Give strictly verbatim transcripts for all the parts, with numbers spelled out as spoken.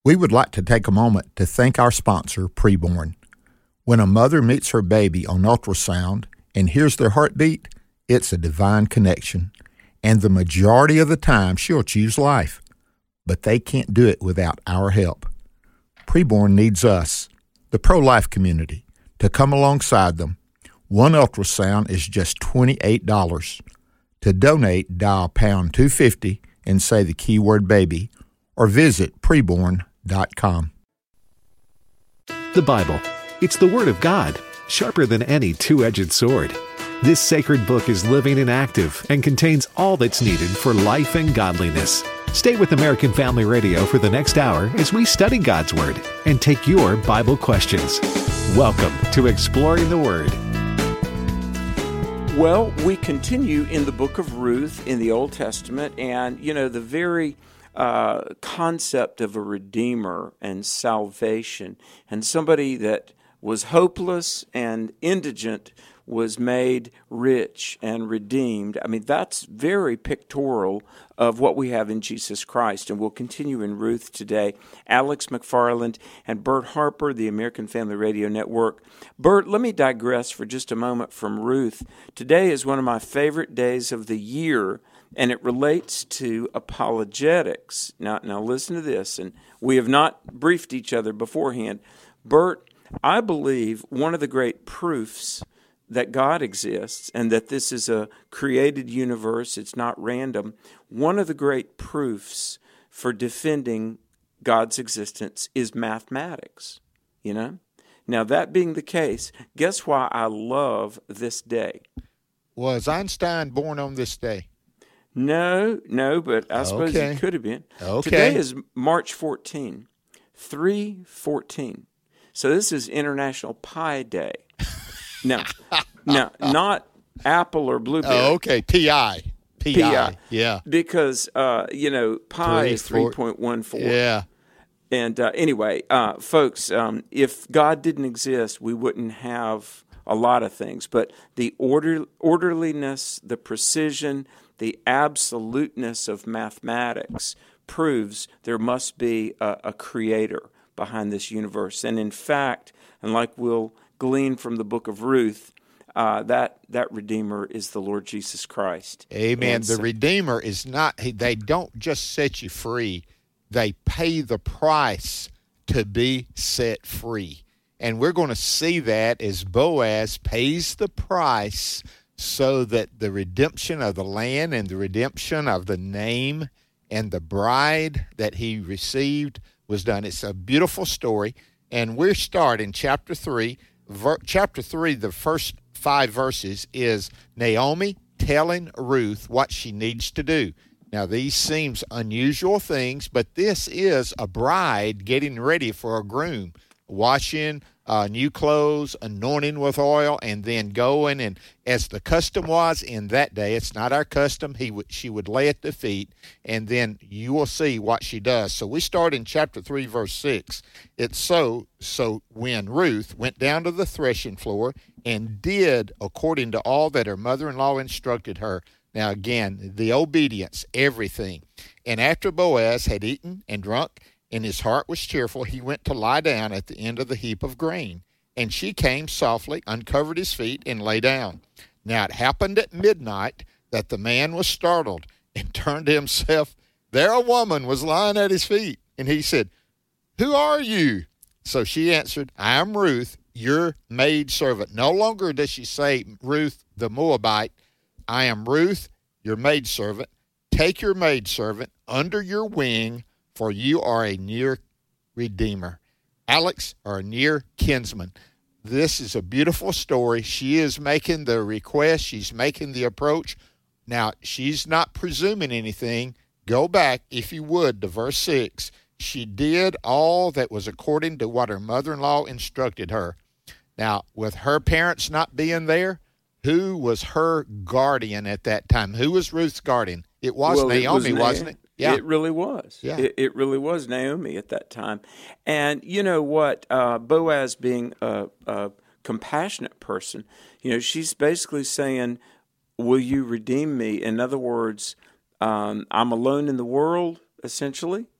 We would like to take a moment to thank our sponsor, Preborn. When a mother meets her baby on ultrasound and hears their heartbeat, it's a divine connection. And the majority of the time, she'll choose life. But they can't do it without our help. Preborn needs us, the pro-life community, to come alongside them. One ultrasound is just twenty-eight dollars. To donate, dial pound two fifty and say the keyword baby, or visit preborn dot com. The Bible. It's the Word of God, sharper than any two-edged sword. This sacred book is living and active and contains all that's needed for life and godliness. Stay with American Family Radio for the next hour as we study God's Word and take your Bible questions. Welcome to Exploring the Word. Well, we continue in the book of Ruth in the Old Testament, and, you know, the very uh, concept of a redeemer and salvation, and somebody that was hopeless and indigent was made rich and redeemed. I mean, that's very pictorial of what we have in Jesus Christ, and we'll continue in Ruth today. Alex McFarland and Bert Harper, the American Family Radio Network. Bert, let me digress for just a moment from Ruth. Today is one of my favorite days of the year, and it relates to apologetics. Now, now listen to this, and we have not briefed each other beforehand. Bert, I believe one of the great proofs that God exists and that this is a created universe, it's not random, one of the great proofs for defending God's existence is mathematics, you know? Now, that being the case, guess why I love this day? Was Einstein born on this day? No, no, but I suppose Okay. it could have been. Okay. Today is March fourteenth, three fourteen. So this is International Pi Day. No, no, not Apple or Blueberry. Oh, okay, P I. P I, P I. yeah. Because, uh, you know, pi Three, is four. three point one four. Yeah. And uh, anyway, uh, folks, um, if God didn't exist, we wouldn't have a lot of things. But the order, orderliness, the precision, the absoluteness of mathematics proves there must be a, a creator behind this universe. And in fact, and like we'll glean from the book of Ruth, uh, that that Redeemer is the Lord Jesus Christ. Amen. And The so- Redeemer is not, they don't just set you free, they pay the price to be set free. And we're going to see that as Boaz pays the price so that the redemption of the land and the redemption of the name and the bride that he received was done. It's a beautiful story. And we're starting chapter three. Ver, chapter three, the first five verses, is Naomi telling Ruth what she needs to do. Now, these seems unusual things, but this is a bride getting ready for a groom, washing uh, new clothes, anointing with oil, and then going. And as the custom was in that day, it's not our custom. He would, she would lay at the feet, and then you will see what she does. So we start in chapter three, verse six. It's so, so when Ruth went down to the threshing floor and did according to all that her mother-in-law instructed her. Now again, the obedience, everything. And after Boaz had eaten and drunk, and his heart was cheerful, he went to lie down at the end of the heap of grain. And she came softly, uncovered his feet, and lay down. Now it happened at midnight that the man was startled and turned to himself. There a woman was lying at his feet. And he said, "Who are you?" So she answered, "I am Ruth, your maidservant." No longer does she say Ruth the Moabite. "I am Ruth, your maidservant. Take your maidservant under your wing, for you are a near redeemer." Alex, or a near kinsman. This is a beautiful story. She is making the request. She's making the approach. Now, she's not presuming anything. Go back, if you would, to verse six. She did all that was according to what her mother-in-law instructed her. Now, with her parents not being there, who was her guardian at that time? Who was Ruth's guardian? It was Well, Naomi, it was Na- wasn't it? Yeah. It really was. Yeah. It, it really was Naomi at that time. And you know what? Uh, Boaz, being a, a compassionate person, you know, she's basically saying, "Will you redeem me?" In other words, um, I'm alone in the world, essentially.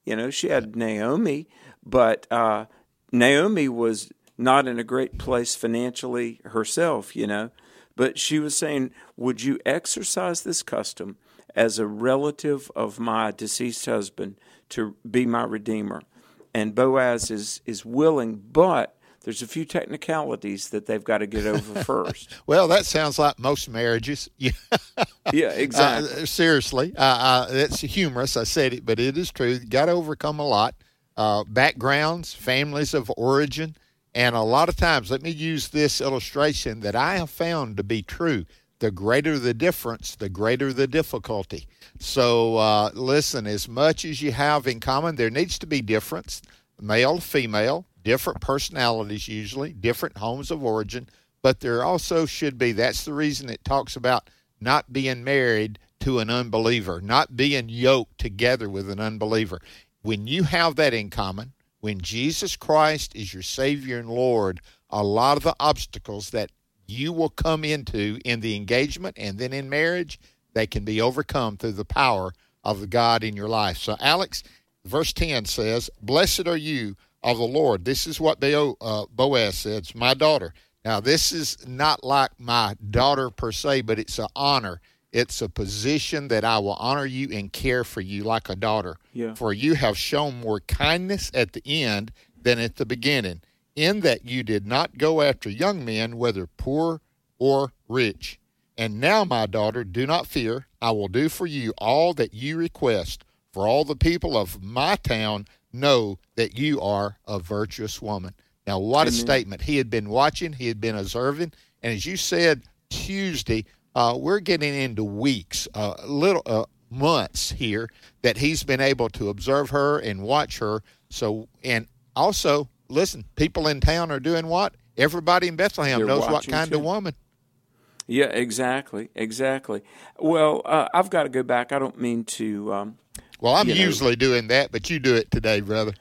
You know, she had Naomi, but uh, Naomi was not in a great place financially herself, you know. But she was saying, would you exercise this custom as a relative of my deceased husband to be my redeemer? And Boaz is, is willing, but there's a few technicalities that they've got to get over first. Well, that sounds like most marriages. Yeah, yeah exactly. Uh, seriously, uh, uh, it's humorous. I said it, but it is true. You got to overcome a lot. Uh, backgrounds, families of origin, and a lot of times, let me use this illustration that I have found to be true. The greater the difference, the greater the difficulty. So uh, listen, as much as you have in common, there needs to be difference, male, female, different personalities usually, different homes of origin, but there also should be, that's the reason it talks about not being married to an unbeliever, not being yoked together with an unbeliever. When you have that in common, when Jesus Christ is your Savior and Lord, a lot of the obstacles that you will come into in the engagement and then in marriage, they can be overcome through the power of the God in your life. So, Alex, verse ten says, "Blessed are you of the Lord." This is what Bo, uh, Boaz says, "My daughter." Now, this is not like my daughter per se, but it's an honor. It's a position that I will honor you and care for you like a daughter. Yeah. For you have shown more kindness at the end than at the beginning, in that you did not go after young men, whether poor or rich. And now, my daughter, do not fear. I will do for you all that you request, for all the people of my town know that you are a virtuous woman. Now, what Amen. A statement. He had been watching, he had been observing, and as you said Tuesday, uh, we're getting into weeks, uh, little uh, months here that he's been able to observe her and watch her. So, and also, listen, people in town are doing what? Everybody in Bethlehem They're knows what kind too. of woman. Yeah, exactly, exactly. Well, uh, I've got to go back. I don't mean to... Um, Well, I'm you know, usually doing that, but you do it today, brother.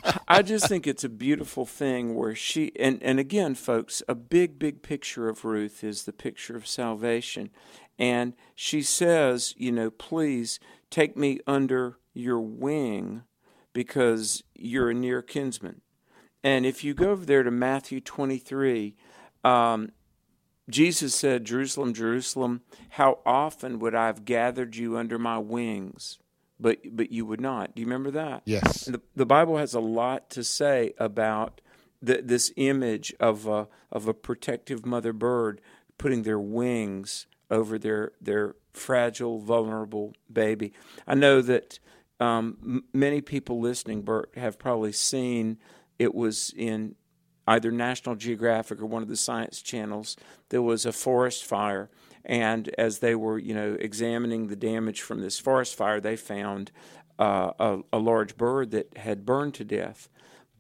I just think it's a beautiful thing where she, and, and again, folks, a big, big picture of Ruth is the picture of salvation. And she says, you know, please take me under your wing because you're a near kinsman. And if you go over there to Matthew twenty-three, um, Jesus said, Jerusalem, Jerusalem, how often would I have gathered you under my wings? But but you would not. Do you remember that? Yes. The, the Bible has a lot to say about the, this image of a, of a protective mother bird putting their wings over their their fragile, vulnerable baby. I know that um, m- many people listening, Bert, have probably seen it was in either National Geographic or one of the science channels. There was a forest fire. And as they were, you know, examining the damage from this forest fire, they found uh, a, a large bird that had burned to death.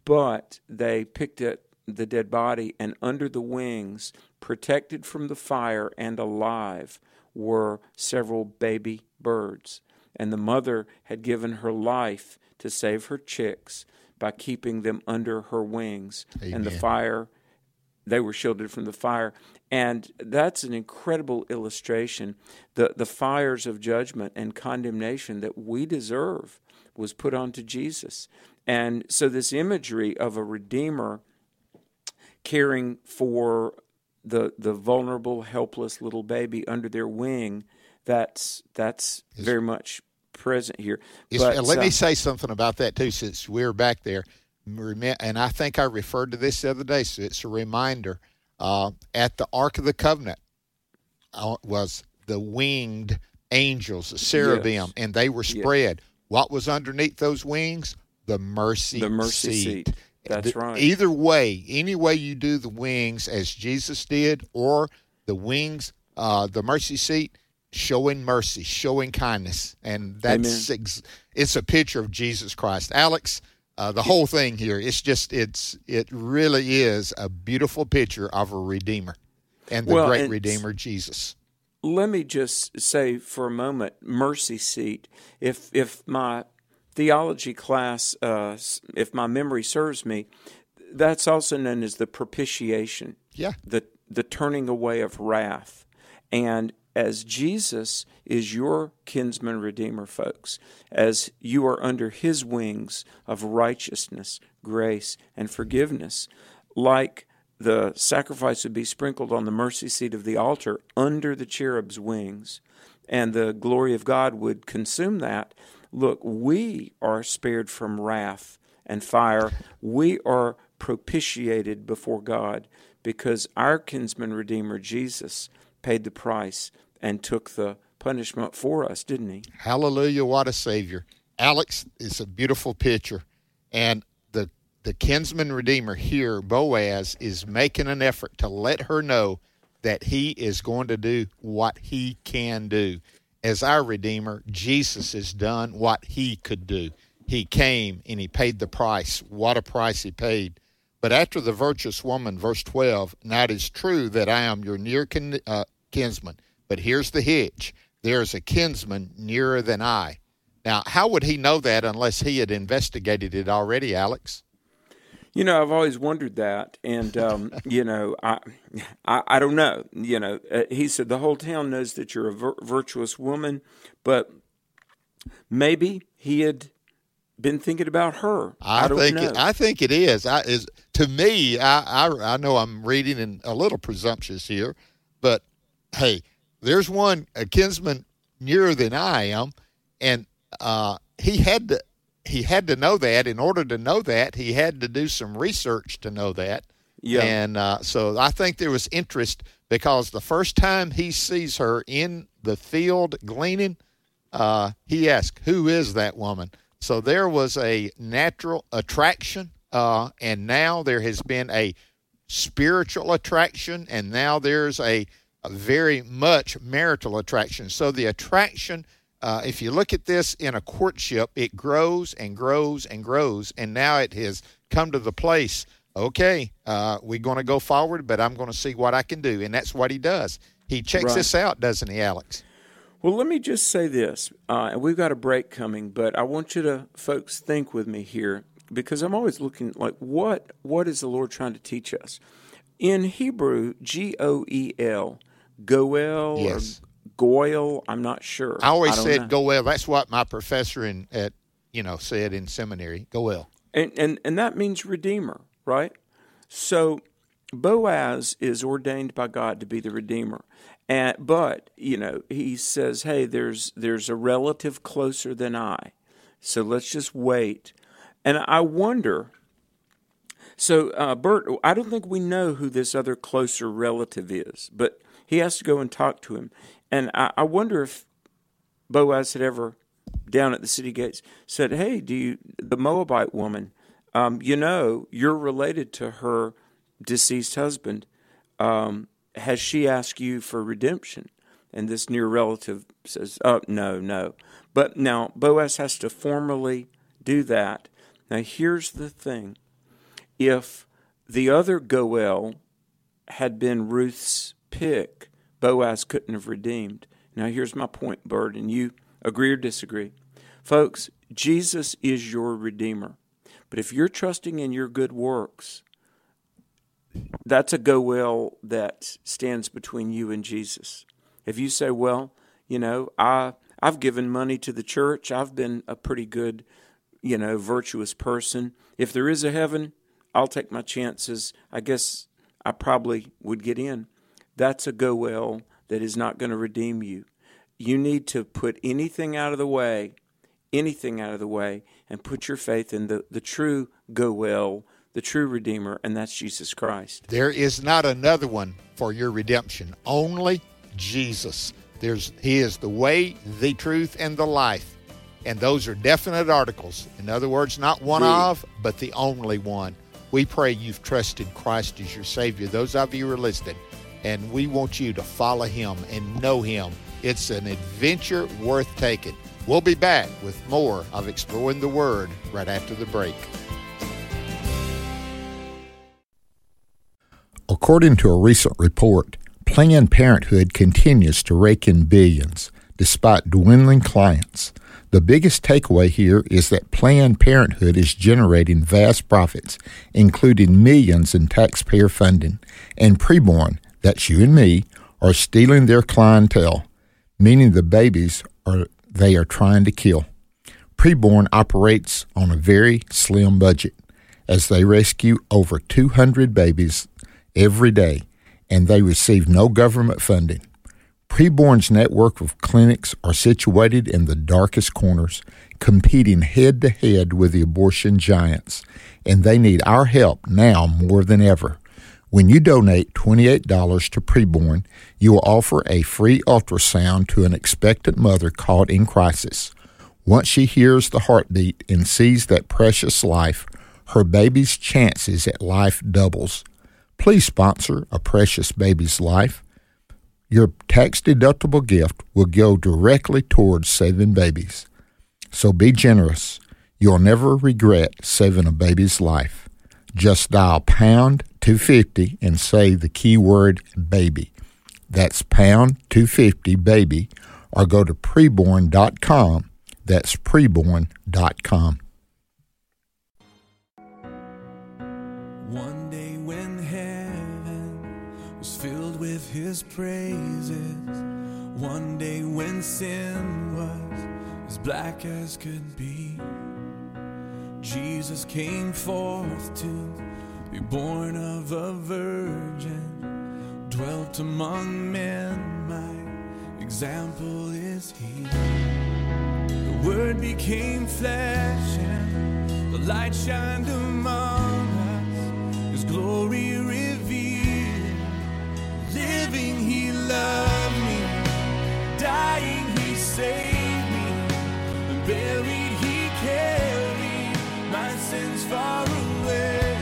But they picked up the dead body, and under the wings, protected from the fire and alive, were several baby birds. And the mother had given her life to save her chicks by keeping them under her wings. Amen. And the fire, they were shielded from the fire. And that's an incredible illustration. The the fires of judgment and condemnation that we deserve was put onto Jesus. And so this imagery of a redeemer caring for the the vulnerable, helpless little baby under their wing, that's that's it's, very much present here. But, let uh, me say something about that too, since we're back there. And I think I referred to this the other day, so it's a reminder. Uh, at the Ark of the Covenant uh, was the winged angels, the cherubim, yes. and they were spread. Yes. What was underneath those wings? The mercy, the mercy seat. seat. That's the, right. Either way, any way you do the wings as Jesus did, or the wings, uh, the mercy seat, showing mercy, showing kindness, and that's ex- it's a picture of Jesus Christ. Alex. Uh, the whole thing here, it's just, it's, it really is a beautiful picture of a Redeemer and the well, great and Redeemer, Jesus. Let me just say for a moment, mercy seat. If if my theology class, uh, if my memory serves me, that's also known as the propitiation. Yeah. The, the turning away of wrath. And as Jesus is your kinsman redeemer, folks, as you are under his wings of righteousness, grace, and forgiveness, like the sacrifice would be sprinkled on the mercy seat of the altar under the cherub's wings, and the glory of God would consume that. Look, we are spared from wrath and fire. We are propitiated before God because our kinsman redeemer, Jesus, paid the price and took the punishment for us, didn't he? Hallelujah, what a Savior. Alex, it's a beautiful picture. And the the kinsman redeemer here, Boaz, is making an effort to let her know that he is going to do what he can do. As our Redeemer, Jesus has done what he could do. He came and he paid the price. What a price he paid. But after the virtuous woman, verse twelve, now it is true that I am your near kin, uh, kinsman. But here's the hitch. There is a kinsman nearer than I. Now, how would he know that unless he had investigated it already, Alex? You know, I've always wondered that, and um, you know, I, I, I don't know. You know, uh, he said the whole town knows that you're a vir- virtuous woman, but maybe he had been thinking about her. I, I don't think know. It, I think it is. I, is to me. I, I I know I'm reading and a little presumptuous here, but hey, there's one a kinsman nearer than I am, and uh, he had to. He had to know that. In order to know that, he had to do some research to know that. Yeah. And uh, so I think there was interest because the first time he sees her in the field gleaning, uh, he asked, who is that woman? So there was a natural attraction, uh, and now there has been a spiritual attraction, and now there's a, a very much marital attraction. So the attraction Uh, if you look at this in a courtship, it grows and grows and grows, and now it has come to the place, okay, uh, we're going to go forward, but I'm going to see what I can do, and that's what he does. He checks Right. this out, doesn't he, Alex? Well, let me just say this, uh, and we've got a break coming, but I want you to, folks, think with me here, because I'm always looking like, what what is the Lord trying to teach us? In Hebrew, G O E L, Goel, Yes. or Goyle, I'm not sure. I always I said know. Goel. That's what my professor in at you know said in seminary. Goel. And, and and that means redeemer, right? So Boaz is ordained by God to be the redeemer. And but, you know, he says, hey, there's there's a relative closer than I. So let's just wait. And I wonder, so uh, Bert, I don't think we know who this other closer relative is, but he has to go and talk to him. And I, I wonder if Boaz had ever, down at the city gates, said, hey, do you, the Moabite woman, um, you know, you're related to her deceased husband. Um, has she asked you for redemption? And this near relative says, oh, no, no. But now Boaz has to formally do that. Now, here's the thing. If the other Goel had been Ruth's pick, Boaz couldn't have redeemed. Now, here's my point, Bert, and you agree or disagree. Folks, Jesus is your Redeemer. But if you're trusting in your good works, that's a Goel that stands between you and Jesus. If you say, well, you know, I, I've given money to the church, I've been a pretty good, you know, virtuous person. If there is a heaven, I'll take my chances. I guess I probably would get in. That's a Goel that is not going to redeem you. You need to put anything out of the way, anything out of the way, and put your faith in the, the true Goel, the true Redeemer, and that's Jesus Christ. There is not another one for your redemption. Only Jesus. There's He is the way, the truth, and the life. And those are definite articles. In other words, not one Big. of, but the only one. We pray you've trusted Christ as your Savior. Those of you who are listening, and we want you to follow Him and know Him. It's an adventure worth taking. We'll be back with more of Exploring the Word right after the break. According to a recent report, Planned Parenthood continues to rake in billions despite dwindling clients. The biggest takeaway here is that Planned Parenthood is generating vast profits, including millions in taxpayer funding, and preborn, that's you and me, are stealing their clientele. meaning the babies are they are trying to kill. Preborn operates on a very slim budget, as they rescue over two hundred babies every day, and they receive no government funding. Preborn's network of clinics are situated in the darkest corners, competing head-to-head with the abortion giants, and they need our help now more than ever. When you donate twenty-eight dollars to Preborn, you will offer a free ultrasound to an expectant mother caught in crisis. Once she hears the heartbeat and sees that precious life, her baby's chances at life doubles. Please sponsor a precious baby's life. Your tax-deductible gift will go directly towards saving babies. So be generous. You'll never regret saving a baby's life. Just dial pound two fifty and say the keyword baby. That's pound two fifty baby, or go to preborn dot com. That's preborn dot com. One day when heaven was filled with his praises, one day when sin was as black as could be, Jesus came forth to be born of a virgin, dwelt among men, my example is he. The Word became flesh and the light shined among us, his glory revealed. Living he loved me, dying he saved me, and buried he carried my sins far away,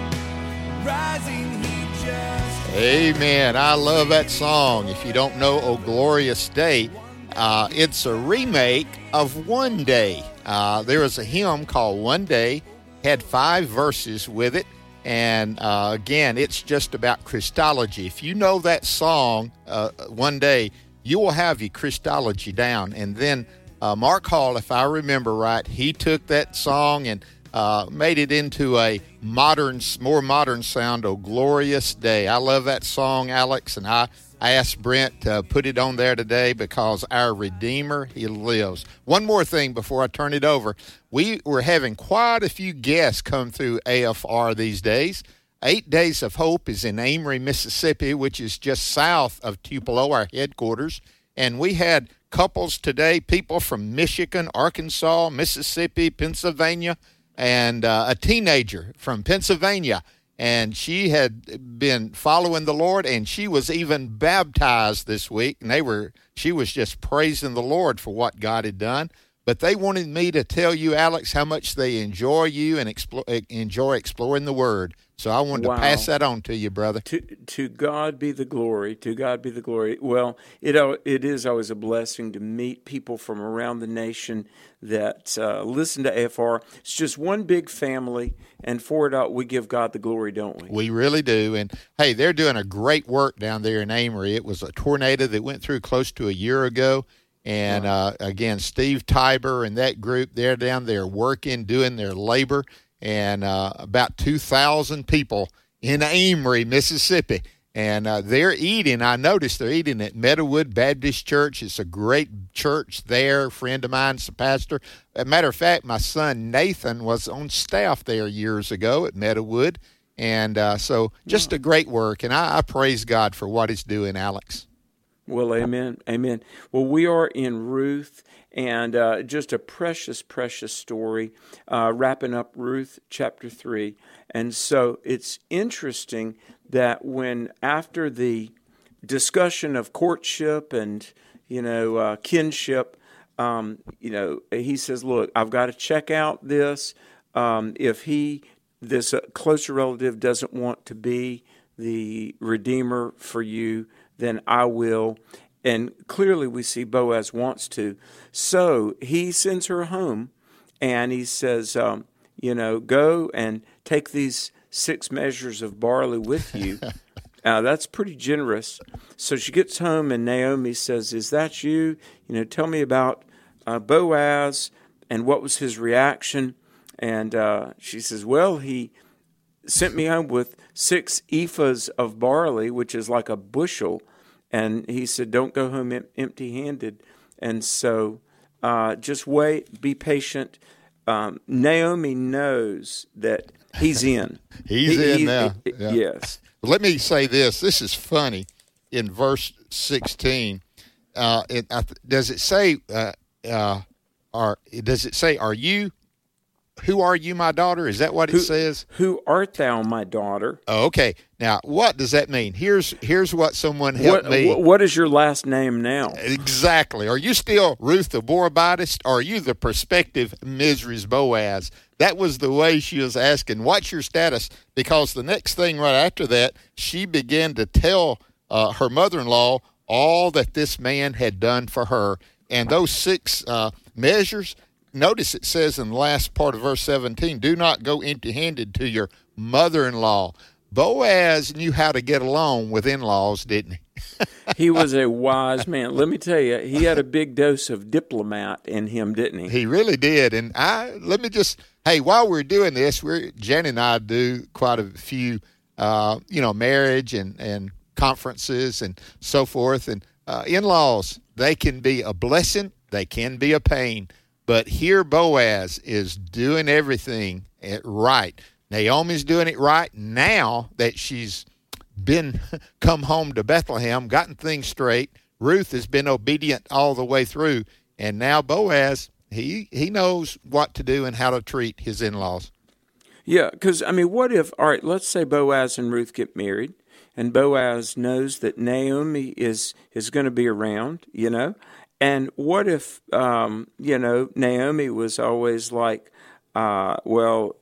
rising he just... Amen. I love that song. If you don't know Oh Glorious Day, uh, it's a remake of One Day. Uh, there was a hymn called One Day, had five verses with it, and uh, again, it's just about Christology. If you know that song, uh, One Day, you will have your Christology down. And then uh, Mark Hall, if I remember right, he took that song and uh, made it into a modern, more modern sound, Oh Glorious Day. I love that song, Alex, and I I asked Brent to put it on there today because our Redeemer, he lives. One more thing before I turn it over. We were having quite a few guests come through A F R these days. Eight Days of Hope is in Amory, Mississippi, which is just south of Tupelo, our headquarters. And we had couples today, people from Michigan, Arkansas, Mississippi, Pennsylvania, and uh, a teenager from Pennsylvania. And she had been following the Lord, and she was even baptized this week. And they were, she was just praising the Lord for what God had done. But they wanted me to tell you, Alex, how much they enjoy you and explore, enjoy exploring the Word. So I wanted wow. to pass that on to you, brother. To to God be the glory. To God be the glory. Well, it it is always a blessing to meet people from around the nation that uh, listen to A F R. It's just one big family, and for it all, we give God the glory, don't we? We really do. And, hey, they're doing a great work down there in Amory. It was a tornado that went through close to a year ago. And, uh, again, Steve Tiber and that group, they're down there working, doing their labor. And uh, about two thousand people in Amory, Mississippi. And uh, they're eating. I noticed they're eating at Meadowood Baptist Church. It's a great church there. A friend of mine's a pastor. As a matter of fact, my son Nathan was on staff there years ago at Meadowood. And uh, so just a great work. And I, I praise God for what he's doing, Alex. Well, amen, amen. Well, we are in Ruth, and uh, just a precious, precious story, uh, wrapping up Ruth chapter three. And so it's interesting that when after the discussion of courtship and, you know, uh, kinship, um, you know, he says, look, I've got to check out this. Um, if he, this uh, closer relative doesn't want to be the Redeemer for you, then I will. And clearly we see Boaz wants to. So he sends her home, and he says, um, you know, go and take these six measures of barley with you. uh, that's pretty generous. So she gets home, and Naomi says, is that you? You know, tell me about uh, Boaz and what was his reaction. And uh, she says, well, he sent me home with six ephahs of barley, which is like a bushel. And he said, don't go home em- empty-handed. And so uh, just wait, be patient. Um, Naomi knows that he's in. he's he, in he, now. He, yeah. Yes. Let me say this. This is funny. In verse sixteen, uh, it, uh, does it say, uh, uh, are, does it say, are you, who are you, my daughter? Is that what it who, says? Who art thou, my daughter? Oh, okay. Now, what does that mean? Here's here's what someone helped what, me. What is your last name now? Exactly. Are you still Ruth the Moabitess, or are you the prospective Misri's Boaz? That was the way she was asking, what's your status? Because the next thing right after that, she began to tell uh, her mother-in-law all that this man had done for her. And those six uh, measures, notice it says in the last part of verse seventeen, do not go empty-handed to your mother-in-law. Boaz knew how to get along with in-laws, didn't he? He was a wise man. Let me tell you, he had a big dose of diplomat in him, didn't he? He really did. And I let me just, hey, while we're doing this, we're Jen and I do quite a few, uh, you know, marriage and, and conferences and so forth. And uh, in-laws, they can be a blessing. They can be a pain. But here Boaz is doing everything right. Naomi's doing it right now that she's been come home to Bethlehem, gotten things straight. Ruth has been obedient all the way through. And now Boaz, he, he knows what to do and how to treat his in-laws. Yeah, because, I mean, what if, all right, let's say Boaz and Ruth get married, and Boaz knows that Naomi is, is going to be around, you know? And what if, um, you know, Naomi was always like, uh, well,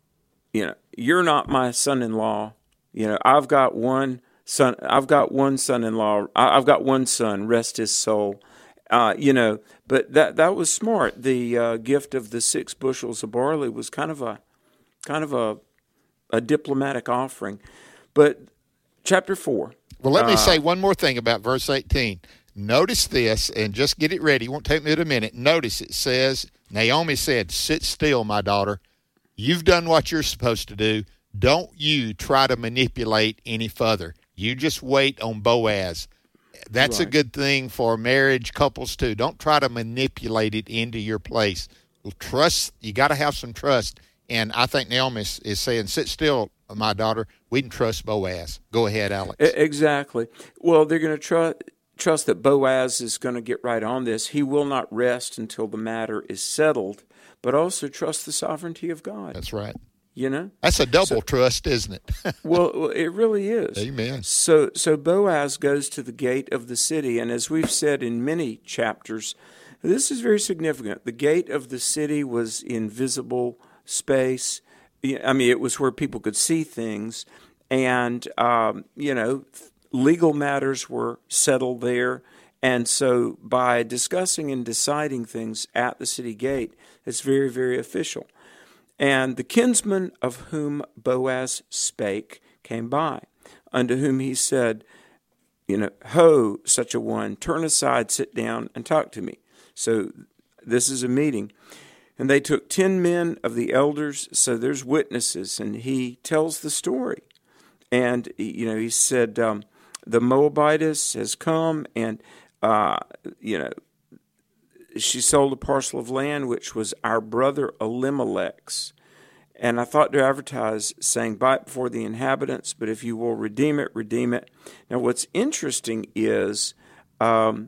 you know, you're not my son-in-law. You know, I've got one son. I've got one son-in-law. I've got one son. Rest his soul. Uh, you know, but that that was smart. The uh, gift of the six bushels of barley was kind of a, kind of a, a diplomatic offering. But chapter four. Well, let me uh, say one more thing about verse eighteen. Notice this, and just get it ready. It won't take me a minute. Notice it says, Naomi said, sit still, my daughter. You've done what you're supposed to do. Don't you try to manipulate any further. You just wait on Boaz. That's right. A good thing for marriage couples, too. Don't try to manipulate it into your place. Trust, you got to have some trust. And I think Naomi is, is saying, sit still, my daughter. We can trust Boaz. Go ahead, Alex. Exactly. Well, they're going to trust... Trust that Boaz is going to get right on this. He will not rest until the matter is settled, but also trust the sovereignty of God. That's right. You know? That's a double so, trust, isn't it? well, it really is. Amen. So, so Boaz goes to the gate of the city, and as we've said in many chapters, this is very significant. The gate of the city was in visible space. I mean, it was where people could see things, and, um, you know, legal matters were settled there, and so by discussing and deciding things at the city gate, it's very, very official. And the kinsman of whom Boaz spake came by, unto whom he said, you know, ho, such a one, turn aside, sit down, and talk to me. So this is a meeting. And they took ten men of the elders, so there's witnesses, and he tells the story. And, you know, he said, um, the Moabitess has come, and, uh, you know, she sold a parcel of land which was our brother Elimelech's. And I thought to advertise, saying, buy it before the inhabitants, but if you will redeem it, redeem it. Now, what's interesting is um,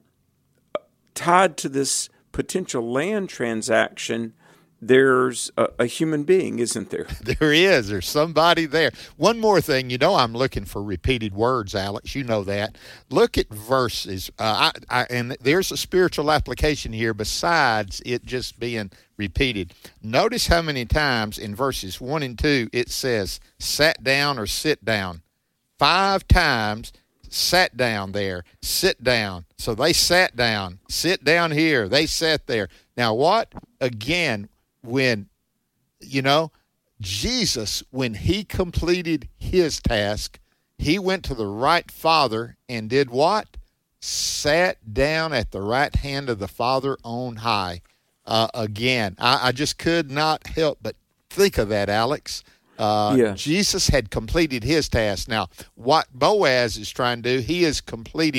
tied to this potential land transaction, there's a, a human being, isn't there? There is. There's somebody there. One more thing. You know I'm looking for repeated words, Alex. You know that. Look at verses. Uh, I, I, and there's a spiritual application here besides it just being repeated. Notice how many times in verses one and two it says sat down or sit down. Five times sat down there, sit down. So they sat down, sit down here. They sat there. Now what? Again, when, you know, Jesus, when he completed his task, he went to the right Father and did what? Sat down at the right hand of the Father on high. Uh, again, I, I just could not help but think of that, Alex. Uh, yeah. Jesus had completed his task. Now, what Boaz is trying to do, he is completing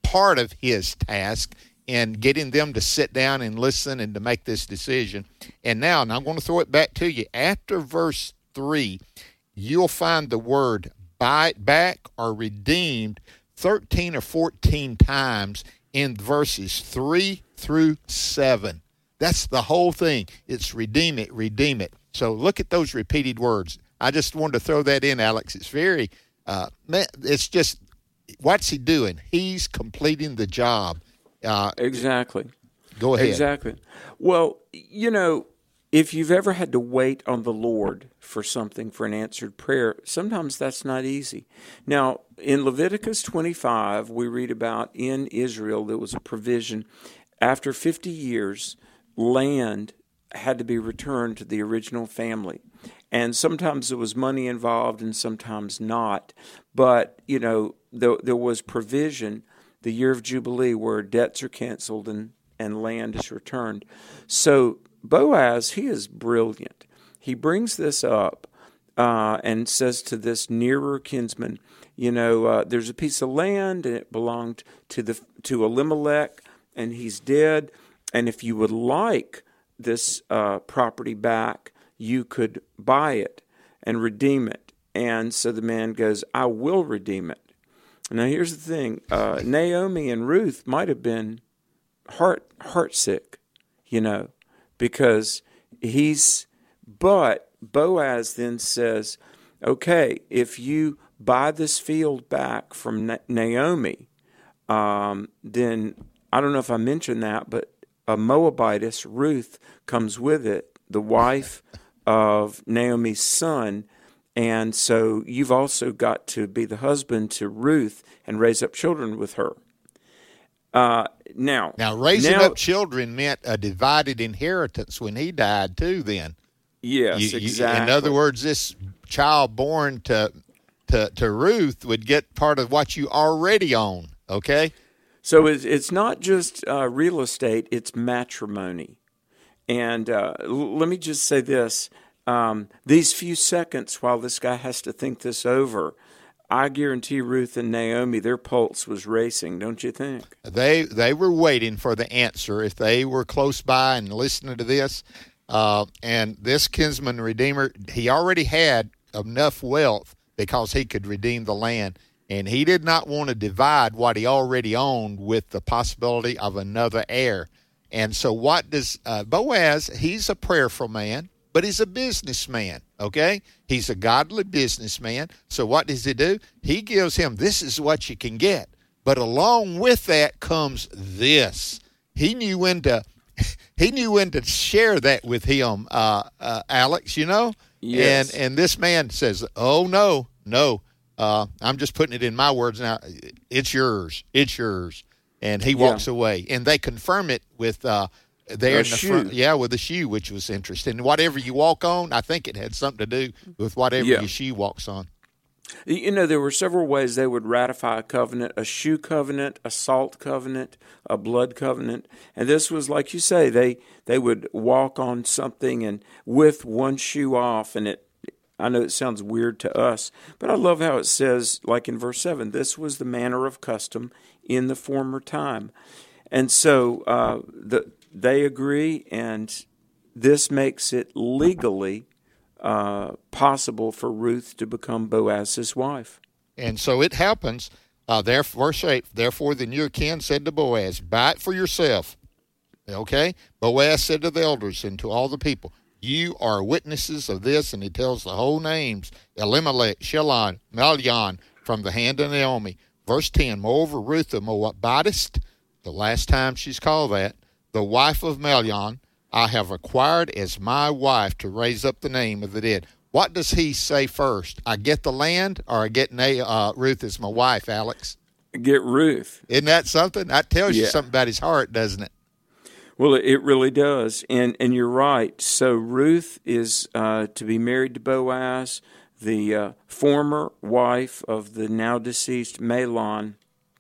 part of his task in getting them to sit down and listen and to make this decision. And now, and I'm going to throw it back to you. After verse three, you'll find the word bought back or redeemed thirteen or fourteen times in verses three through seven. That's the whole thing. It's redeem it, redeem it. So look at those repeated words. I just wanted to throw that in, Alex. It's very, uh, it's just, what's he doing? He's completing the job. Uh, exactly. Go ahead. Exactly. Well, you know, if you've ever had to wait on the Lord for something, for an answered prayer, sometimes that's not easy. Now, in Leviticus twenty-five, we read about in Israel there was a provision. After fifty years, land had to be returned to the original family. And sometimes there was money involved and sometimes not. But, you know, there, there was provision, the year of Jubilee, where debts are canceled and, and land is returned. So Boaz, he is brilliant. He brings this up uh, and says to this nearer kinsman, you know, uh, there's a piece of land and it belonged to the to Elimelech, and he's dead. And if you would like this uh, property back, you could buy it and redeem it. And so the man goes, I will redeem it. Now, here's the thing. Uh, Naomi and Ruth might have been heart heartsick, you know, because he's, but Boaz then says, okay, if you buy this field back from Na- Naomi, um, then I don't know if I mentioned that, but a Moabitess, Ruth, comes with it, the wife of Naomi's son. And so you've also got to be the husband to Ruth and raise up children with her. Uh, now, now, raising now, up children meant a divided inheritance when he died, too, then. Yes, you, exactly. You, in other words, this child born to, to, to Ruth would get part of what you already own, okay? So it's, it's not just uh, real estate, it's matrimony. And uh, l- let me just say this. Um, these few seconds while this guy has to think this over, I guarantee Ruth and Naomi, their pulse was racing, don't you think? They they were waiting for the answer. If they were close by and listening to this, uh, and this kinsman redeemer, he already had enough wealth because he could redeem the land. And he did not want to divide what he already owned with the possibility of another heir. And so what does uh, Boaz, he's a prayerful man, but he's a businessman, okay? He's a godly businessman. So what does he do? He gives him, this is what you can get. But along with that comes this. He knew when to, he knew when to share that with him, uh, uh, Alex, you know? Yes. And, and this man says, oh, no, no. Uh, I'm just putting it in my words now. It's yours. It's yours. And he walks yeah. away. And they confirm it with uh, there a in the shoe. front. Yeah, with a shoe, which was interesting. Whatever you walk on, I think it had something to do with whatever yeah. your shoe walks on. You know, there were several ways they would ratify a covenant, a shoe covenant, a salt covenant, a blood covenant. And this was, like you say, they, they would walk on something and with one shoe off, and it I know it sounds weird to us, but I love how it says, like in verse seven, this was the manner of custom in the former time. And so uh, the, they agree, and this makes it legally uh, possible for Ruth to become Boaz's wife. And so it happens. Uh, therefore, verse eight, therefore the new kin said to Boaz, buy it for yourself. Okay? Boaz said to the elders and to all the people, you are witnesses of this, and he tells the whole names, Elimelech, Shalon, Malion, from the hand of Naomi. Verse ten, moreover, Ruth the Moabitess, the last time she's called that, the wife of Malion, I have acquired as my wife to raise up the name of the dead. What does he say first? I get the land, or I get Na- uh, Ruth as my wife, Alex? Get Ruth. Isn't that something? That tells yeah. you something about his heart, doesn't it? Well, it really does, and and you're right. So Ruth is uh, to be married to Boaz, the uh, former wife of the now deceased Mahlon.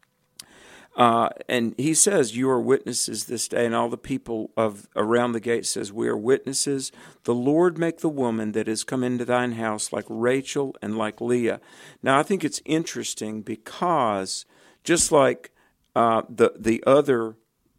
Uh, and he says, you are witnesses this day, and all the people of around the gate says, we are witnesses. The Lord make the woman that has come into thine house like Rachel and like Leah. Now, I think it's interesting because just like uh, the the other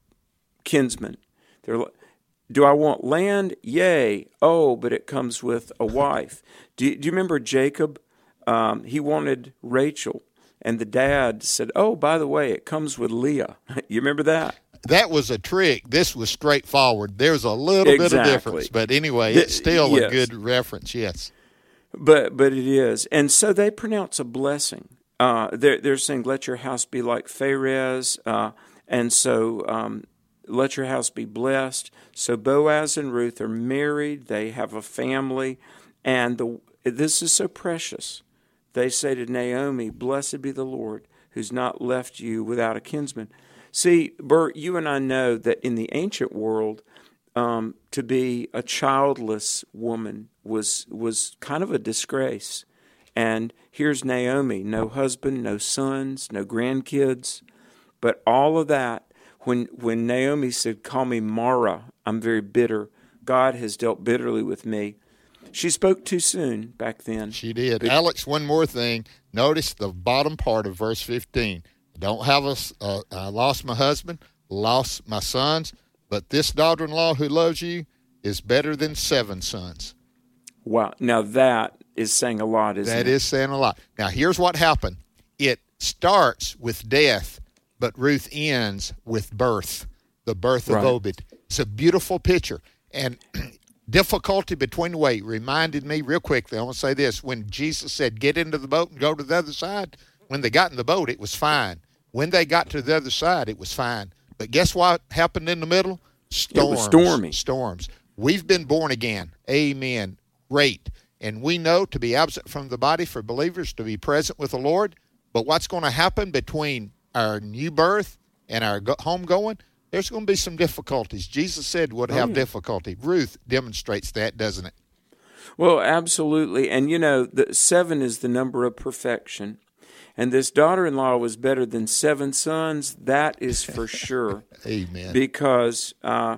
kinsmen. They're like, do I want land? Yay. Oh, but it comes with a wife. Do you, do you remember Jacob? Um, he wanted Rachel, and the dad said, oh, by the way, it comes with Leah. You remember that? That was a trick. This was straightforward. There's a little Exactly. bit of difference, but anyway, it's still yes. a good reference, yes. But but it is. And so they pronounce a blessing. Uh, they're, they're saying, let your house be like Pharez, uh, and so um, let your house be blessed. So Boaz and Ruth are married. They have a family, and the this is so precious. They say to Naomi, blessed be the Lord, who's not left you without a kinsman. See, Bert, you and I know that in the ancient world, um, to be a childless woman was was kind of a disgrace. And here's Naomi, no husband, no sons, no grandkids. But all of that, when when Naomi said, call me Mara, I'm very bitter. God has dealt bitterly with me. She spoke too soon back then. She did. But, Alex, one more thing. Notice the bottom part of verse fifteen. Don't have a, uh, I lost my husband, lost my sons, but this daughter-in-law who loves you is better than seven sons. Wow. Now that is saying a lot, isn't That it? is saying a lot. Now, here's what happened. It starts with death, but Ruth ends with birth, the birth of Right. Obed. It's a beautiful picture. And difficulty between the way reminded me real quickly. I want to say this. When Jesus said, get into the boat and go to the other side, when they got in the boat, it was fine. When they got to the other side, it was fine. But guess what happened in the middle? Storms. It was stormy. Storms. We've been born again. Amen. Great. And we know to be absent from the body for believers, to be present with the Lord. But what's going to happen between our new birth and our go- home going? There's going to be some difficulties. Jesus said would have oh, yeah. difficulty. Ruth demonstrates that, doesn't it? Well, absolutely. And, you know, the seven is the number of perfection. And this daughter-in-law was better than seven sons. That is for sure. Amen. Because uh,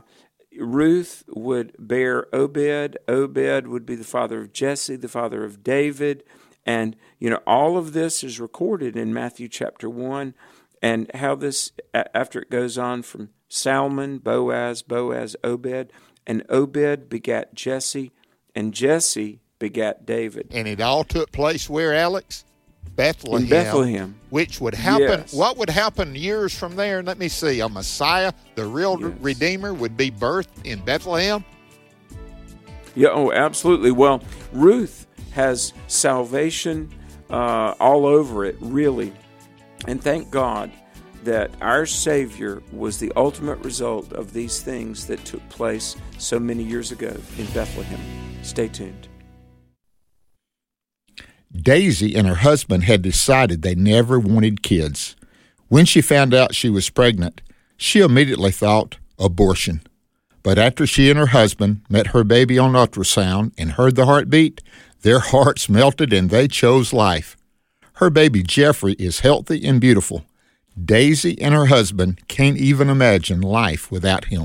Ruth would bear Obed. Obed would be the father of Jesse, the father of David. And, you know, all of this is recorded in Matthew chapter one. And how this, after it goes on from Salmon, Boaz, Boaz, Obed, and Obed begat Jesse, and Jesse begat David. And it all took place where, Alex? Bethlehem. In Bethlehem. Which would happen, Yes. what would happen years from there? Let me see. A Messiah, the real Yes. Redeemer, would be birthed in Bethlehem. Yeah, oh, absolutely. Well, Ruth has salvation uh, all over it, really. And thank God that our Savior was the ultimate result of these things that took place so many years ago in Bethlehem. Stay tuned. Daisy and her husband had decided they never wanted kids. When she found out she was pregnant, she immediately thought abortion. But after she and her husband met her baby on ultrasound and heard the heartbeat, their hearts melted and they chose life. Her baby Jeffrey is healthy and beautiful. Daisy and her husband can't even imagine life without him.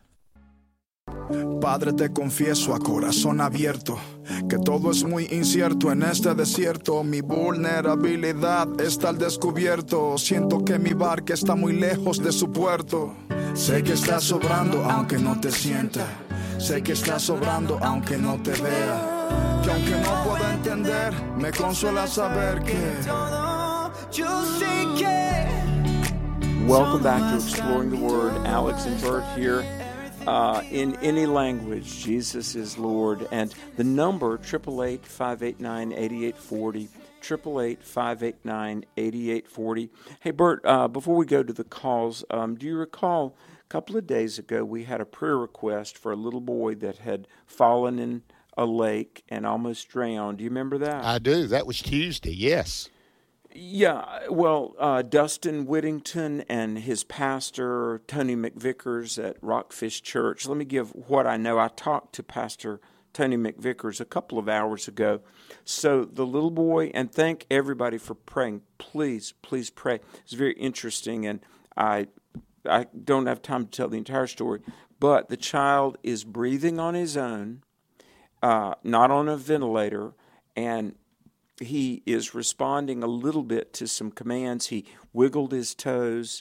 Padre, te confieso a corazón abierto que todo es muy incierto en este desierto. Mi vulnerabilidad está al descubierto. Siento que mi barca está muy lejos de su puerto. Sé que estás sobrando aunque no te sienta. Sé que estás sobrando aunque no te vea. Que aunque no pueda entender, me consuela saber que yo sé que. Welcome back to Exploring the Word. Alex and Bert here. Uh, in any language, Jesus is Lord. And the number, eight eight eight, five eight nine, eight eight four zero, eight eight eight, five eight nine, eight eight four zero. Hey, Bert, uh, before we go to the calls, um, do you recall a couple of days ago we had a prayer request for a little boy that had fallen in a lake and almost drowned? Do you remember that? I do. That was Tuesday, yes. Yeah, well, uh, Dustin Whittington and his pastor, Tony McVickers at Rockfish Church. Let me give what I know. I talked to Pastor Tony McVickers a couple of hours ago. So the little boy, and thank everybody for praying. Please, please pray. It's very interesting, and I, I don't have time to tell the entire story, but the child is breathing on his own, uh, not on a ventilator, and he is responding a little bit to some commands. He wiggled his toes,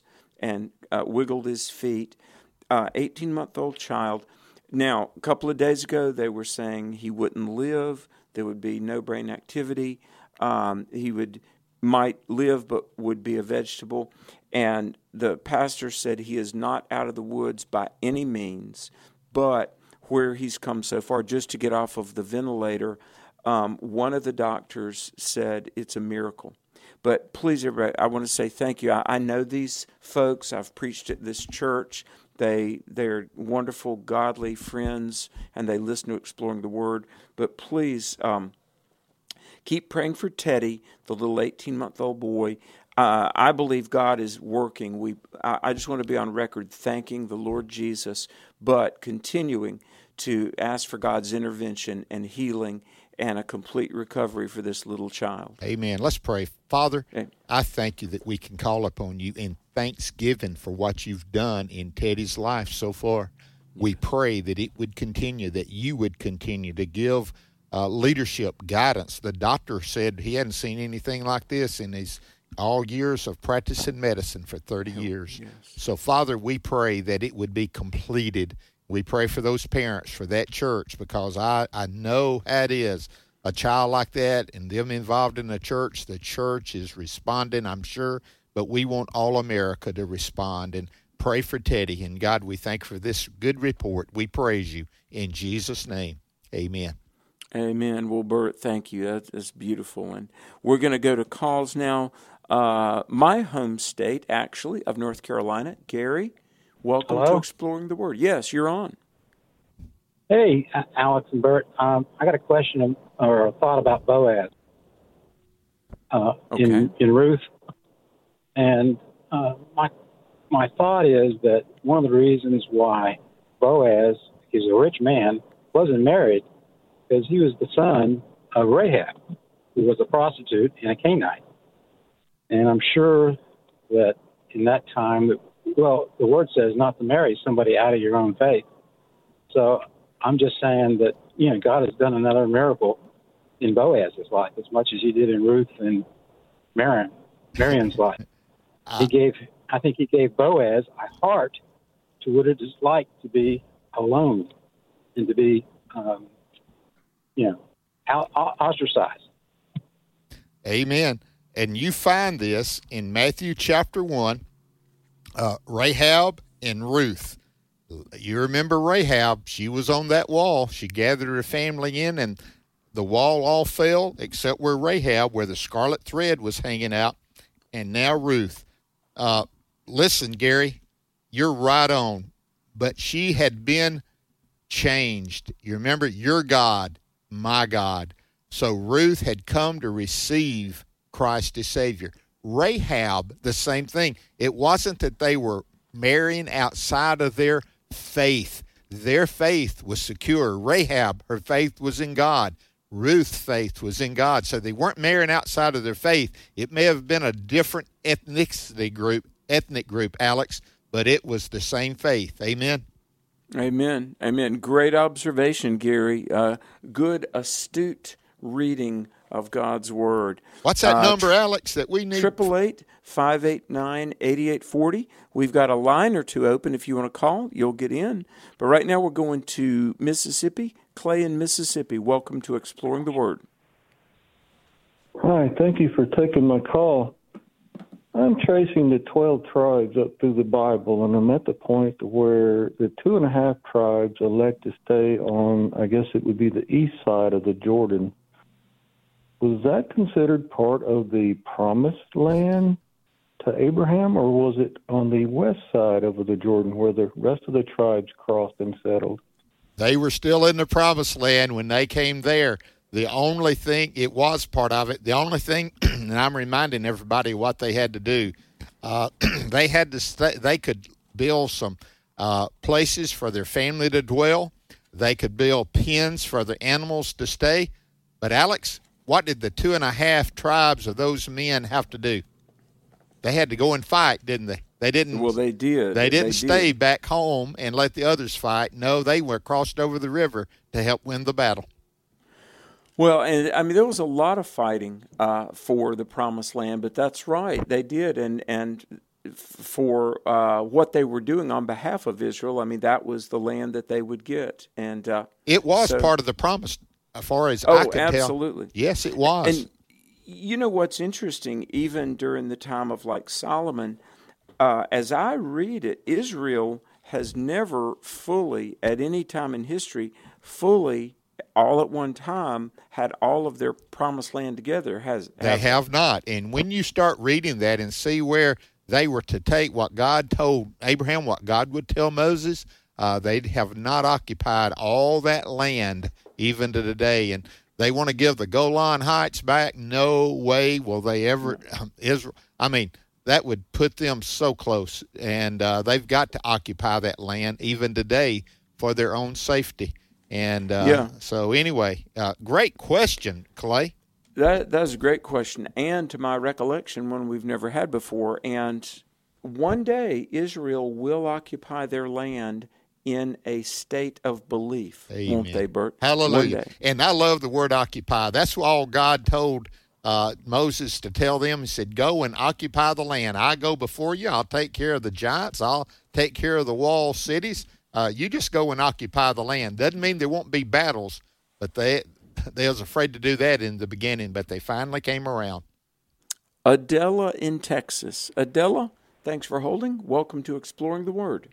and uh, wiggled his feet. Uh, eighteen-month-old child. Now, a couple of days ago, they were saying he wouldn't live. There would be no brain activity. Um, he would might live but would be a vegetable. And the pastor said he is not out of the woods by any means, but where he's come so far, just to get off of the ventilator, um, one of the doctors said it's a miracle. But please, everybody, I want to say thank you. I, I know these folks. I've preached at this church. They, they're wonderful, godly friends, and they listen to Exploring the Word. But please um, keep praying for Teddy, the little eighteen-month-old boy. Uh, I believe God is working. We, I, I just want to be on record thanking the Lord Jesus, but continuing to ask for God's intervention and healing and a complete recovery for this little child. Amen. Let's pray. Father, Amen. I thank you that we can call upon you in thanksgiving for what you've done in Teddy's life so far. We pray that it would continue, that you would continue to give uh, leadership, guidance. The doctor said he hadn't seen anything like this in his all years of practicing medicine for thirty years. Yes. So, Father, we pray that it would be completed. We pray for those parents, for that church, because I, I know how it is. A child like that and them involved in the church, the church is responding, I'm sure, but we want all America to respond. And pray for Teddy. And, God, we thank you for this good report. We praise you in Jesus' name. Amen. Amen. Well, Bert, thank you. That is beautiful. And we're going to go to calls now. Uh, my home state, actually, of North Carolina. Gary, welcome Hello? to Exploring the Word. Yes, you're on. Hey, Alex and Bert. Um, I got a question or a thought about Boaz uh, Okay. in in Ruth, and uh, my my thought is that one of the reasons why Boaz is a rich man wasn't married because he was the son of Rahab, who was a prostitute and a Canaanite, and I'm sure that in that time, that well, the word says not to marry somebody out of your own faith, so. I'm just saying that, you know, God has done another miracle in Boaz's life as much as he did in Ruth and Marion, Marion's life. He gave, I think he gave Boaz a heart to what it is like to be alone and to be, um, you know, out, ostracized. Amen. And you find this in Matthew chapter one, uh, Rahab and Ruth. You remember Rahab, she was on that wall. She gathered her family in, and the wall all fell except where Rahab, where the scarlet thread was hanging out, and now Ruth. Uh, listen, Gary, you're right on, but she had been changed. You remember, your God, my God. So Ruth had come to receive Christ as Savior. Rahab, the same thing. It wasn't that they were marrying outside of their faith. Their faith was secure. Rahab, her faith was in God. Ruth's faith was in God. So they weren't marrying outside of their faith. It may have been a different ethnicity group, ethnic group, Alex, but it was the same faith. Amen. Amen. Amen. Great observation, Gary. Uh, good, astute reading of God's Word. What's that uh, number, Alex, that we need? Triple eight five eight nine eighty eight forty. We've got a line or two open. If you want to call, you'll get in. But right now we're going to Mississippi. Clay in Mississippi. Welcome to Exploring the Word. Hi, thank you for taking my call. I'm tracing the twelve tribes up through the Bible, and I'm at the point where the two and a half tribes elect to stay on, I guess it would be the east side of the Jordan. Was that considered part of the promised land to Abraham, or was it on the west side of the Jordan where the rest of the tribes crossed and settled? They were still in the promised land when they came there. The only thing, it was part of it, the only thing, and I'm reminding everybody what they had to do, uh, they had to stay, they could build some uh, places for their family to dwell. They could build pens for the animals to stay. But Alex, what did the two and a half tribes of those men have to do? They had to go and fight, didn't they? They didn't. Well, they did. They didn't they stay did. back home and let the others fight. No, they were crossed over the river to help win the battle. Well, and I mean, there was a lot of fighting uh, for the Promised Land, but that's right, they did, and and for uh, what they were doing on behalf of Israel. I mean, that was the land that they would get. And uh, it was so, part of the promise, as far as oh, I could tell. absolutely. Yes, it was. And you know what's interesting, even during the time of like Solomon, uh, as I read it, Israel has never fully, at any time in history, fully, all at one time, had all of their promised land together. Has They have, have not. And when you start reading that and see where they were to take what God told Abraham, what God would tell Moses, uh, they have not occupied all that land even to today. And they want to give the Golan Heights back. No way will they ever. Um, Israel. I mean, that would put them so close. And uh, they've got to occupy that land even today for their own safety. And uh, yeah. so anyway, uh, great question, Clay. That that's a great question, and to my recollection, one we've never had before. And one day, Israel will occupy their land in a state of belief, Amen. Won't they, Bert? Hallelujah. And I love the word occupy. That's all God told uh, Moses to tell them. He said, go and occupy the land. I go before you. I'll take care of the giants. I'll take care of the walled cities. Uh, you just go and occupy the land. Doesn't mean there won't be battles, but they they was afraid to do that in the beginning, but they finally came around. Adela in Texas. Adela, thanks for holding. Welcome to Exploring the Word.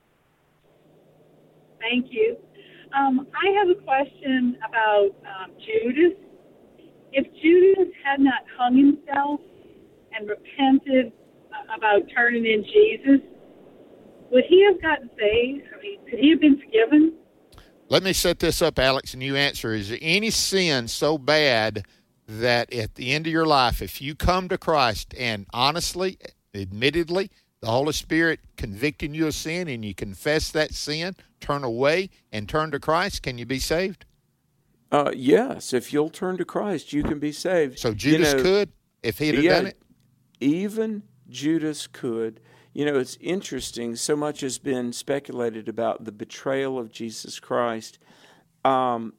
Thank you. Um, I have a question about um, Judas. If Judas had not hung himself and repented about turning in Jesus, would he have gotten saved? I mean, could he have been forgiven? Let me set this up, Alex, and you answer. Is there any sin so bad that at the end of your life, if you come to Christ and honestly, admittedly, the Holy Spirit convicting you of sin and you confess that sin, turn away and turn to Christ, can you be saved? Uh, yes, if you'll turn to Christ, you can be saved. So Judas you know, could, if he'd have yeah, done it? Even Judas could. You know, it's interesting. So much has been speculated about the betrayal of Jesus Christ. Um,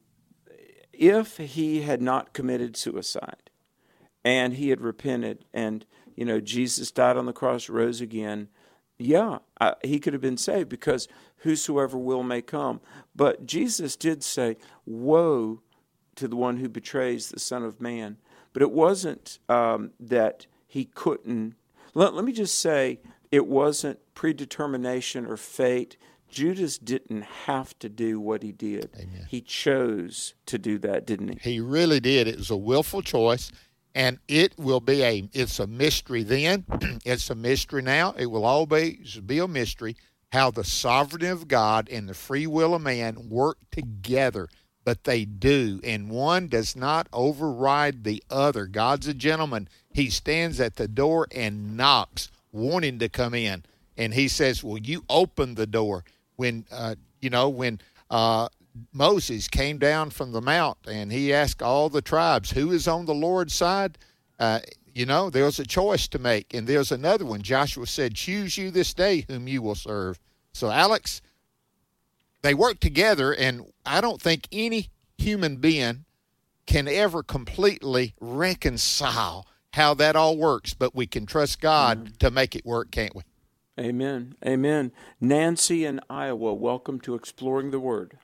if he had not committed suicide and he had repented and, you know, Jesus died on the cross, rose again, yeah, I, he could have been saved because whosoever will may come. But Jesus did say, woe to the one who betrays the Son of Man. But it wasn't um, that he couldn't. Let, let me just say, it wasn't predetermination or fate. Judas didn't have to do what he did. Amen. He chose to do that, didn't he? He really did. It was a willful choice, and it will be a, it's a mystery then. It's a mystery now. It will always be a mystery how the sovereignty of God and the free will of man work together. But they do, and one does not override the other. God's a gentleman. He stands at the door and knocks, wanting to come in. And he says, well, you open the door. When, uh, you know, when uh, Moses came down from the mount and he asked all the tribes, who is on the Lord's side? Uh, you know, there was a choice to make. And there's another one. Joshua said, choose you this day whom you will serve. So, Alex, they work together, and I don't think any human being can ever completely reconcile how that all works, but we can trust God mm-hmm. to make it work, can't we? Amen. Amen. Nancy in Iowa, welcome to Exploring the Word.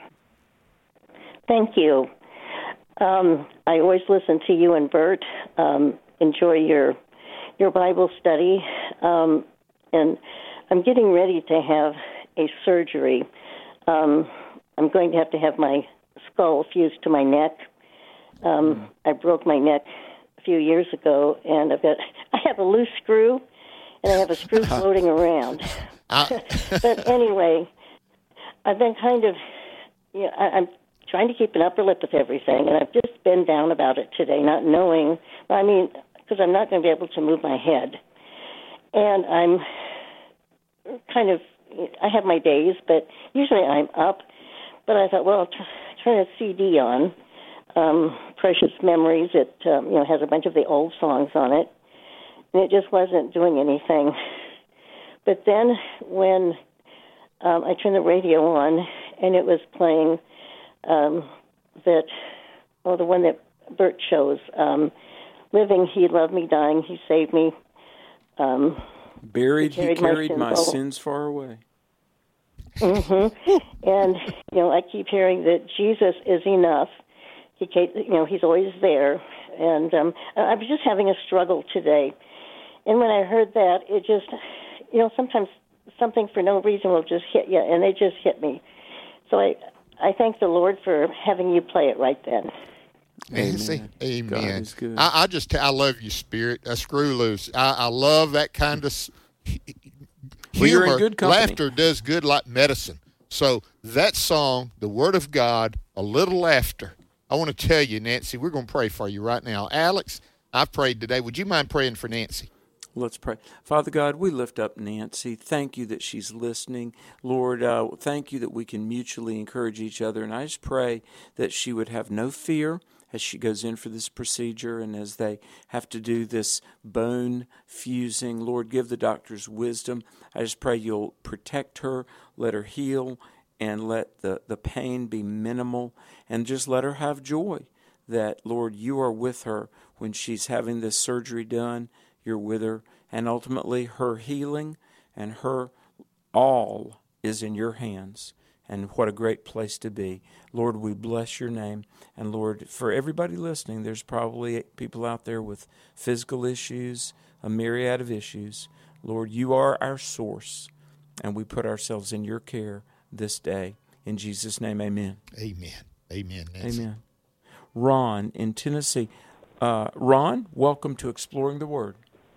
Thank you. Um, I always listen to you and Bert. Um, enjoy your your Bible study. Um, and I'm getting ready to have a surgery. Um, I'm going to have to have my skull fused to my neck. Um, mm. I broke my neck a few years ago, and I've got I have a loose screw, and I have a screw floating around. But anyway, I've been kind of, you know, I, I'm trying to keep an upper lip with everything, and I've just been down about it today, not knowing, I mean, because I'm not going to be able to move my head. And I'm kind of, I have my days, but usually I'm up. But I thought, well, I'll try, turn a C D on, um, Precious Memories. It um, you know has a bunch of the old songs on it, and it just wasn't doing anything. But then when um, I turned the radio on, and it was playing um, that, oh, the one that Bert chose, um, Living, He Loved Me, Dying, He Saved Me. Um, Buried, he carried, carried my, my sins, sins, sins far away. Mm-hmm. And, you know, I keep hearing that Jesus is enough. He, you know, he's always there. And um, I was just having a struggle today. And when I heard that, it just, you know, sometimes something for no reason will just hit you, and it just hit me. So I, I thank the Lord for having you play it right then. Nancy, Amen. God amen. is good. I, I just, I love you, Spirit. A screw loose. I, I love that kind of humor. Well, you're in good company. Laughter does good like medicine. So that song, the Word of God, a little laughter. I want to tell you, Nancy, we're going to pray for you right now. Alex, I've prayed today. Would you mind praying for Nancy? Let's pray. Father God, we lift up Nancy. Thank you that she's listening. Lord, uh, thank you that we can mutually encourage each other. And I just pray that she would have no fear as she goes in for this procedure and as they have to do this bone fusing. Lord, give the doctors wisdom. I just pray you'll protect her, let her heal, and let the, the pain be minimal, and just let her have joy that, Lord, you are with her when she's having this surgery done. You're with her, and ultimately her healing and her all is in your hands. And what a great place to be. Lord, we bless your name. And Lord, for everybody listening, there's probably people out there with physical issues, a myriad of issues. Lord, you are our source, and we put ourselves in your care this day. In Jesus' name, amen. Amen. Amen, Nancy. Amen. Ron in Tennessee. Uh, Ron, welcome to Exploring the Word.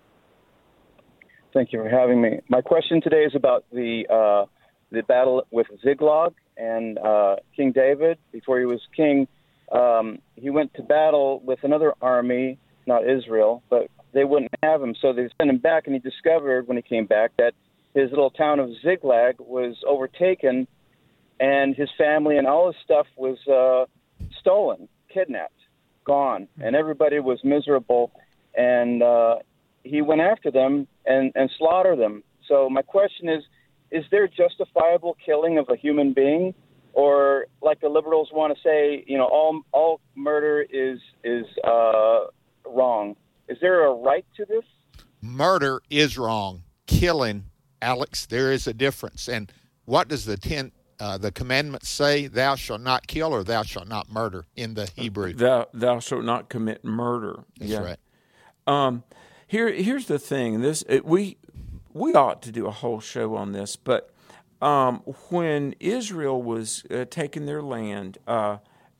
Thank you for having me. My question today is about the uh, the battle with Ziklag and uh, King David. Before he was king, um, he went to battle with another army, not Israel, but they wouldn't have him, so they sent him back, and he discovered when he came back that his little town of Ziklag was overtaken, and his family and all his stuff was uh, stolen, kidnapped, gone, and everybody was miserable, and uh, he went after them and, and slaughtered them. So my question is, is there justifiable killing of a human being? Or like the liberals want to say, you know, all all murder is is uh, wrong. Is there a right to this? Murder is wrong. Killing, Alex, there is a difference. And what does the ten, uh, the commandments say? Thou shalt not kill, or thou shalt not murder in the Hebrew. Thou, thou shalt not commit murder. That's yeah. right. Um, here, here's the thing. This it, we we ought to do a whole show on this. But um, when Israel was uh, taking their land, uh,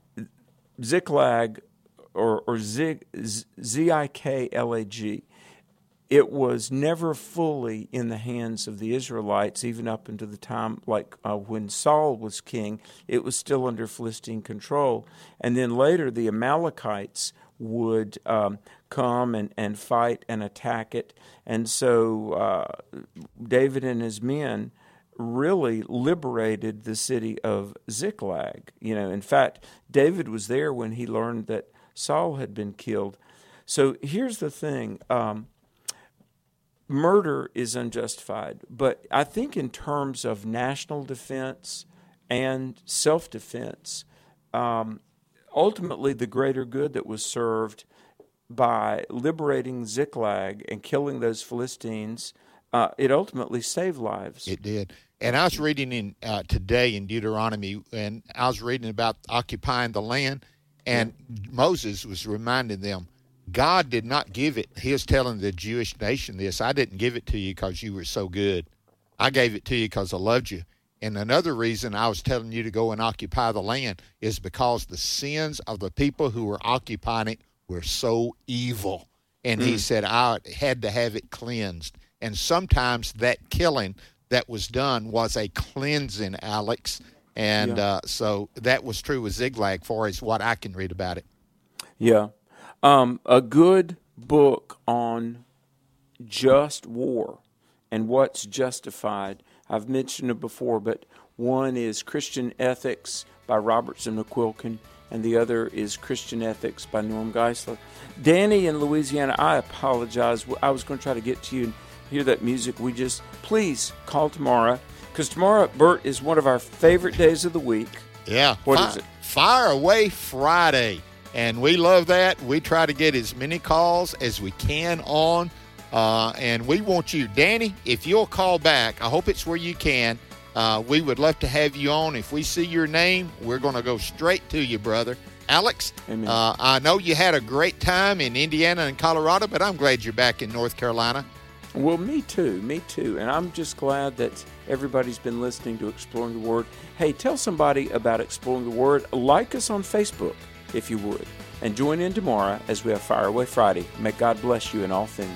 Ziklag, or or Zig, Z I K L A G, it was never fully in the hands of the Israelites, even up into the time like uh, when Saul was king. It was still under Philistine control, and then later the Amalekites would um, come and, and fight and attack it. And so uh, David and his men really liberated the city of Ziklag. You know, in fact, David was there when he learned that Saul had been killed. So here's the thing. Um, murder is unjustified, but I think in terms of national defense and self-defense, um, ultimately, the greater good that was served by liberating Ziklag and killing those Philistines, uh, it ultimately saved lives. It did. And I was reading in uh, today in Deuteronomy, and I was reading about occupying the land, and yeah. Moses was reminding them, God did not give it. He was telling the Jewish nation this, I didn't give it to you because you were so good. I gave it to you because I loved you. And another reason I was telling you to go and occupy the land is because the sins of the people who were occupying it were so evil. And mm. he said, I had to have it cleansed. And sometimes that killing that was done was a cleansing, Alex. And yeah. uh, so that was true with Ziklag, far as what I can read about it. Yeah. Um, a good book on just war and what's justified. I've mentioned it before, but one is Christian Ethics by Robertson McQuilkin, and the other is Christian Ethics by Norm Geisler. Danny in Louisiana, I apologize. I was going to try to get to you and hear that music. We just, please call tomorrow, because tomorrow, Bert, is one of our favorite days of the week. Yeah. What fire, is it? Fire Away Friday. And we love that. We try to get as many calls as we can on. Uh, and we want you, Danny, if you'll call back, I hope it's where you can. Uh, we would love to have you on. If we see your name, we're going to go straight to you, brother. Alex, uh, I know you had a great time in Indiana and Colorado, but I'm glad you're back in North Carolina. Well, me too, me too. And I'm just glad that everybody's been listening to Exploring the Word. Hey, tell somebody about Exploring the Word. Like us on Facebook, if you would. And join in tomorrow as we have Fire Away Friday. May God bless you in all things.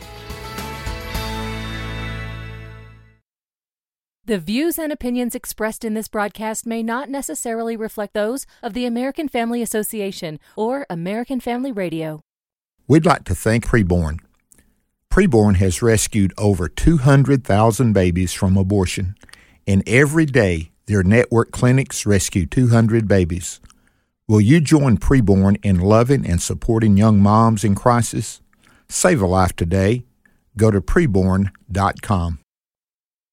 The views and opinions expressed in this broadcast may not necessarily reflect those of the American Family Association or American Family Radio. We'd like to thank Preborn. Preborn has rescued over two hundred thousand babies from abortion, and every day their network clinics rescue two hundred babies. Will you join Preborn in loving and supporting young moms in crisis? Save a life today. Go to preborn dot com.